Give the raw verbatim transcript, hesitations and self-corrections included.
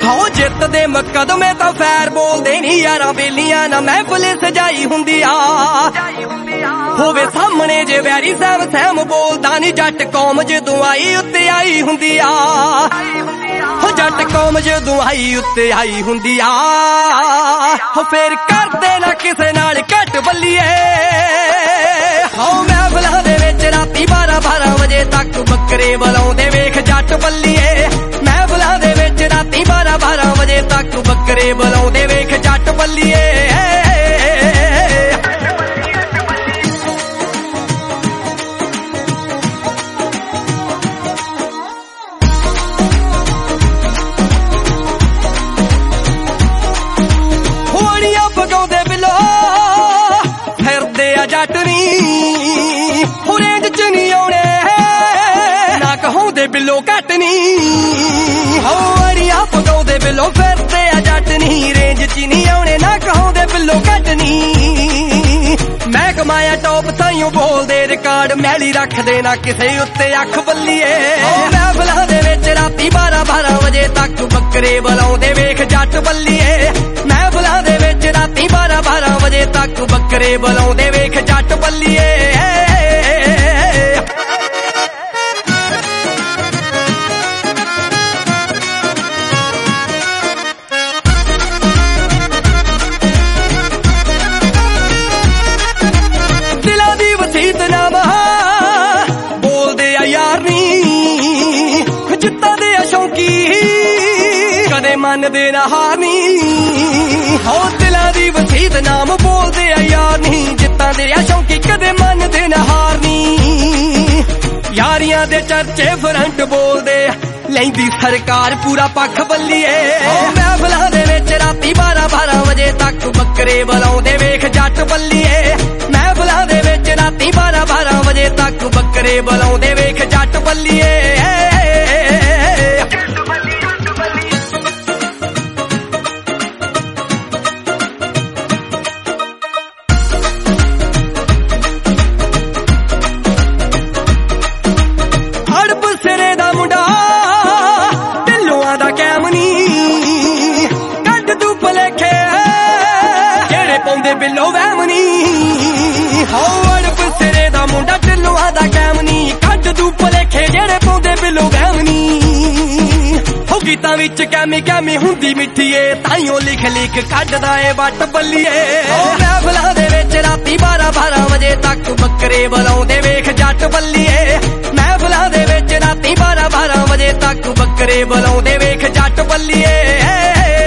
ਹੋ ਜਿੱਤਦੇ ਮੁਕਦਮੇ ਤਾਂ ਫੈਰ ਬੋਲਦੇ ਨੀ ਯਾਰਾਂ ਬੇਲੀਆਂ ਨਾ ਮਹਿਫਲ ਸਜਾਈ ਹੁੰਦੀ ਆ ਹੋਵੇ ਸਾਹਮਣੇ ਜੇ ਵੈਰੀ ਸਹਿਮ ਸਹਿਮ ਬੋਲਦਾ ਨੀ ਜੱਟ ਕੌਮ ਜਦੋਂ ਆਈ ਉੱਤੇ ਆਈ ਹੁੰਦੀ ਆ ਹੋ ਜੱਟ ਕੌਮ ਜਦੋਂ ਆਈ ਉੱਤੇ ਆਈ ਹੁੰਦੀ ਆ ਹੋ ਫੇਰ ਕਰਦੇ ਨਾ ਕਿਸੇ ਨਾਲ ਘੱਟ ਬੱਲੀਏ ਹੋ ਮਹਿਫਲਾਂ ਦੇ ਵਿੱਚ ਰਾਤੀ ਬਾਰਾਂ ਬਾਰਾਂ ਵਜੇ ਤੱਕ ਬੱਕਰੇ ਬੁਲਾਉਂਦੇ ਵੇਖ ਜੱਟ ਬੱਲੀਏ ਮਹਿਫਲਾਂ ਦੇ ਵਿੱਚ ਰਾਤੀ ਬਾਰਾਂ ਬਾਰਾਂ ਵਜੇ ਤੱਕ ਬੱਕਰੇ ਬੁਲਾਉਂਦੇ ਵੇਖ ਜੱਟ ਬੱਲੀਏ ਹੋੜੀਆਂ ਪਗਾਉਂਦੇ ਬਿਲੋ ਫਿਰਦੇ ਆ ਜੱਟ ਨੀ ਹੁਰੇਂਜ ਚ ਨਹੀਂ ਆਉਣੇ ਨਾ ਕਹਾਉਂਦੇ ਬਿੱਲੋ ਘੱਟ ਨੀ ਹੋੜੀਆਂ ਪਗਾਉਂਦੇ ਬਿਲੋ ਫਿਰਦੇ ਆ ਜੱਟ ਨੀ ਰੇਂਜ ਚ ਨਹੀਂ ਆਉਣੇ ਨਾ ਕਹਾਉਂਦੇ ਬਿੱਲੋ ਘੱਟ ਨੀ ਮੈਂ ਕਮਾਇਆ ਟੌਪ ਤਾਈਓ ਬੋਲਦੇ ਰਿਕਾਰਡ ਮੈਲੀ ਰੱਖਦੇ ਨਾ ਕਿਸੇ ਉੱਤੇ ਅੱਖ ਬੱਲੀਏ ਮਹਿਫਲਾਂ ਦੇ ਵਿੱਚ ਰਾਤੀ ਬਾਰਾਂ ਬਾਰਾਂ ਵਜੇ ਤੱਕ ਬੱਕਰੇ ਬੁਲਾਉਂਦੇ ਵੇਖ ਜੱਟ ਬੱਲੀਏ ਮਹਿਫਲਾਂ ਦੇ ਵਿੱਚ ਰਾਤੀ ਬਾਰਾਂ ਬਾਰਾਂ ਵਜੇ ਤੱਕ ਬੱਕਰੇ ਬੁਲਾਉਂਦੇ ਵੇਖ ਜੱਟ ਬੱਲੀਏ ਦਿਲਾਂ ਦੀ ਵਸੀਤ ਨਾਮਾ ਬੋਲਦੇ ਆ ਯਾਰ ਨੀ ਜਿੱਤਾਂ ਦੇ ਸ਼ੌਂਕੀ ਕਦੇ ਮੰਨਦੇ ਨਾ ਹਾਰ ਨੀ ਹੋ ਦਿਲਾਂ ਦੀ ਵਸੀਤ ਨਾਮ ਬੋਲਦੇ ਆ ਯਾਰ ਨੀ ਜਿੱਤਾਂ ਦੇ ਸ਼ੌਂਕੀ ਕਦੇ ਮੰਨਦੇ ਨਾ ਹਾਰ ਨੀ ਯਾਰੀਆਂ ਦੇ ਚਰਚੇ ਫਰੰਟ ਬੋਲਦੇ ਲੈਂਦੀ ਸਰਕਾਰ ਪੂਰਾ ਪੱਖ ਬੱਲੀਏ ਮਹਿਫਲਾਂ ਦੇ ਵਿੱਚ ਰਾਤੀ ਬਾਰਾਂ ਬਾਰਾਂ ਵਜੇ ਤੱਕ ਬੱਕਰੇ ਬੁਲਾਉਂਦੇ ਵੇਖ ਜੱਟ ਬੱਲੀਏ ਮਹਿਫਲਾਂ ਦੇ ਵਿੱਚ ਰਾਤੀ ਬਾਰਾਂ ਬਾਰਾਂ ਵਜੇ ਤੱਕ ਬੱਕਰੇ ਬੁਲਾਉਂਦੇ ਵੇਖ ਜੱਟ ਬੱਲੀਏ ਬਿੱਲੋ ਵਹਿਮਨੀ ਹੌੜ ਪਸਰੇ ਦਾ ਮੁੰਡਾ ਢਿੱਲੋਂ ਦਾ ਕੈਮਨੀ ਕੱਢ ਦੂ ਭਲੇਖੇ ਜਿਹੜੇ ਪਾਉਂਦੇ ਬਿੱਲੋ ਵਹਿਮਨੀ ਹੋ ਗੀਤਾਂ ਵਿੱਚ ਕੈਮੀ ਕੈਮੀ ਹੁੰਦੀ ਮਿੱਠੀਏ ਤਾਈਓ ਲਿਖ ਲਿਖ ਕੱਢਦਾ ਏ ਵੱਟ ਬੱਲੀਏ ਮਹਿਫਲਾਂ ਦੇ ਵਿੱਚ ਰਾਤੀ ਬਾਰਾਂ ਬਾਰਾਂ ਵਜੇ ਤੱਕ ਬੱਕਰੇ ਬੁਲਾਉਂਦੇ ਵੇਖ ਜੱਟ ਬੱਲੀਏ ਮਹਿਫਲਾਂ ਦੇ ਵਿੱਚ ਰਾਤੀ ਬਾਰਾਂ ਬਾਰਾਂ ਵਜੇ ਤੱਕ ਬੱਕਰੇ ਬੁਲਾਉਂਦੇ ਵੇਖ ਜੱਟ ਬੱਲੀਏ